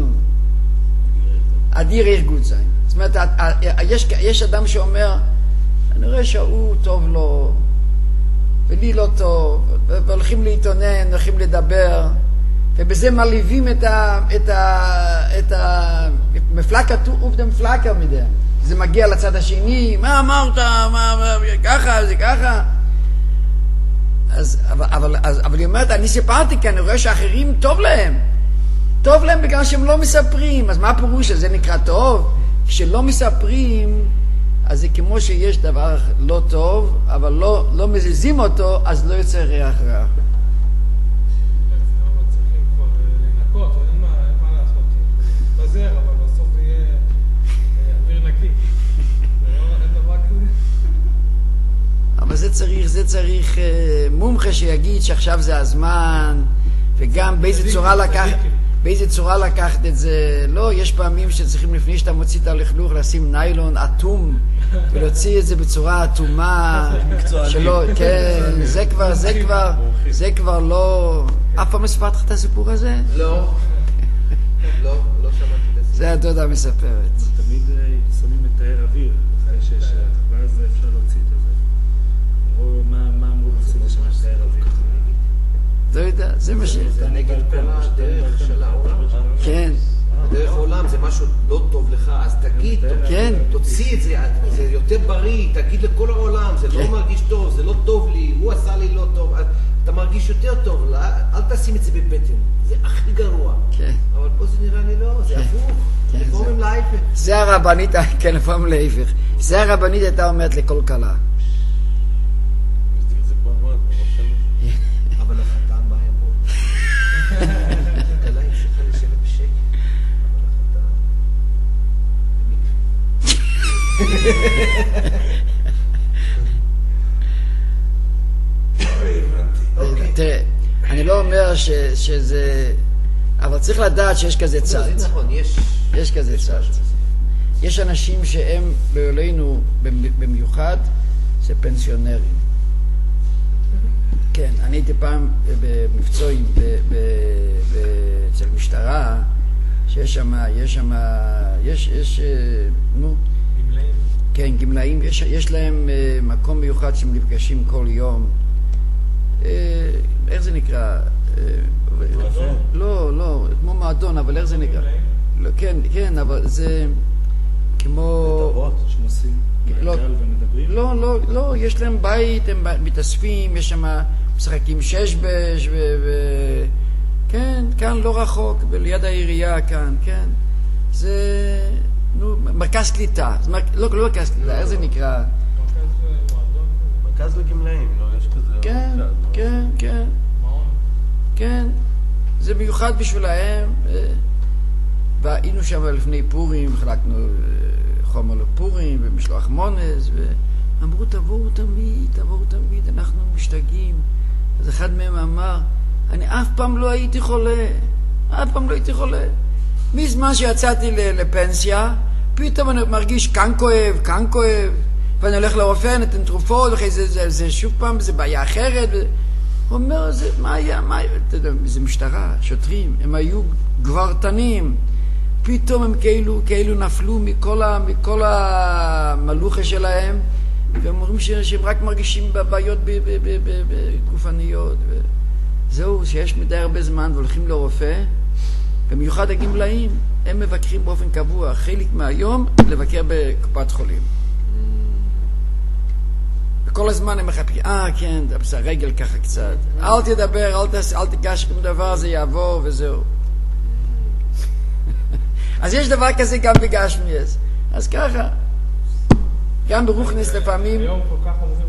Speaker 1: אדיר איך גוד זין. זאת אומרת, יש, יש אדם שאומר, אני רואה שהוא טוב לו, ולי לא טוב, והולכים להתעונן, הולכים לדבר, ובזה מלהיבים את ה... את ה... את ה... מפלקה עובדם פלקה מדי. זה מגיע לצד השני, מה אמרת, מה, ככה, זה ככה. אז, אבל, אבל, אז, אבל היא אומרת, אני סיפרתי כי אני רואה שאחרים טוב להם. טוב להם בגלל שהם לא מספרים. אז מה הפירוש? זה נקרא טוב? כשלא מספרים, אז זה כמו שיש דבר לא טוב, אבל לא, לא מזיזים אותו, אז לא יוצא ריח רע.
Speaker 3: צריכים כבר לנקות, אין מה לעשות. להתפזר, אבל בסוף זה יהיה אוויר נקי. אין דבר כזה.
Speaker 1: אבל זה צריך, זה צריך מומחה שיגיד שעכשיו זה הזמן, וגם באיזה צורה לקחת, באיזה צורה לקחת את זה. לא, יש פעמים שצריכים לפני שאתה מוציא את הלכלוך לשים ניילון אטום ולהוציא את זה בצורה אטומה שלא, כן, זה כבר, זה כבר, זה כבר לא... אף פעם מספרת לך את הסיפור הזה?
Speaker 2: לא, לא, לא שמעתי את הסיפור.
Speaker 1: זה הדודה מספרת.
Speaker 5: תמיד שמים את תאר אוויר, אחרי שיש, ואז אפשר להוציא את זה. מה אמרו לשים לשם תאר אוויר?
Speaker 1: לא יודע, זה מה ש...
Speaker 2: זה נגד כל הדרך של העולם.
Speaker 1: כן.
Speaker 2: דרך העולם זה משהו לא טוב לך, אז תגיד,
Speaker 1: כן.
Speaker 2: תוציא את זה, זה יותר בריא, תגיד לכל העולם, זה לא מרגיש טוב, זה לא טוב לי, הוא עשה לי לא טוב, אתה מרגיש יותר טוב, אל תשים את זה בבטן, זה הכי גרוע.
Speaker 1: כן.
Speaker 2: אבל פה זה נראה לי לא, זה הפוך, לפעמים להיפך.
Speaker 1: זה הרבנית, כן, לפעמים להיפך. זה הרבנית הייתה אומרת לכל קלה.
Speaker 2: אבל החתן מה היה בו? הכלה המשיכה לשבת בשקט, אבל החתן...
Speaker 1: תראה, אני לא אומר שזה... אבל צריך לדעת שיש כזה צד.
Speaker 2: זה נכון, יש...
Speaker 1: יש כזה צד. יש אנשים שהם בעולנו במיוחד, זה פנסיונרים. כן, אני הייתי פעם במבצועים אצל משטרה, שיש שם, יש שם, יש, יש, נו,
Speaker 3: גמלאים.
Speaker 1: כן, גמלאים, יש, יש להם מקום מיוחד שהם נפגשים כל יום. איך זה נקרא? לא, לא, כמו מועדון, אבל איך זה נקרא? כן, כן, אבל זה כמו...
Speaker 5: דבות שנוסעים מעגל ומדברים?
Speaker 1: לא, לא, לא, יש להם בית, הם מתאספים, יש שם משחקים שש בש, ו... כן, כאן לא רחוק, ליד העירייה כאן, כן. זה, נו, מרכז קליטה, לא, לא מרכז קליטה, איך זה נקרא?
Speaker 4: מרכז לגמלאים, לא? יש כזה...
Speaker 1: כן, כן, כן. כן, זה מיוחד בשבילהם. והיינו שם לפני פורים, חלקנו חומר לפורים ומשלוח מונס, ואמרו תבואו תמיד, תבואו תמיד, אנחנו משתגעים. אז אחד מהם אמר, אני אף פעם לא הייתי חולה, אף פעם לא הייתי חולה. מזמן שיצאתי לפנסיה, פתאום אני מרגיש כאן כואב, כאן כואב, ואני הולך לרופא, נתן תרופות, ואחרי זה, זה, זה שוב פעם, זה בעיה אחרת. ו... הוא אומר, זה, מה היה, מה היה? אתה יודע, זה משטרה, שוטרים, הם היו גברתנים. פתאום הם כאילו, כאילו נפלו מכל, ה, מכל המלוכה שלהם, והם אומרים שהם רק מרגישים בעיות גופניות. זהו, שיש מדי הרבה זמן והולכים לרופא, במיוחד הגמלאים, הם מבקרים באופן קבוע, חלק מהיום לבקר בקופת חולים. וכל הזמן הם מחכים, אה, כן, בסדר, רגל ככה קצת. אל תדבר, אל, תס, אל תיגש עם דבר, זה יעבור וזהו. אז יש דבר כזה גם בגשמיאס. אז ככה, גם ברוכניס לפעמים...
Speaker 3: היום כל כך אומרים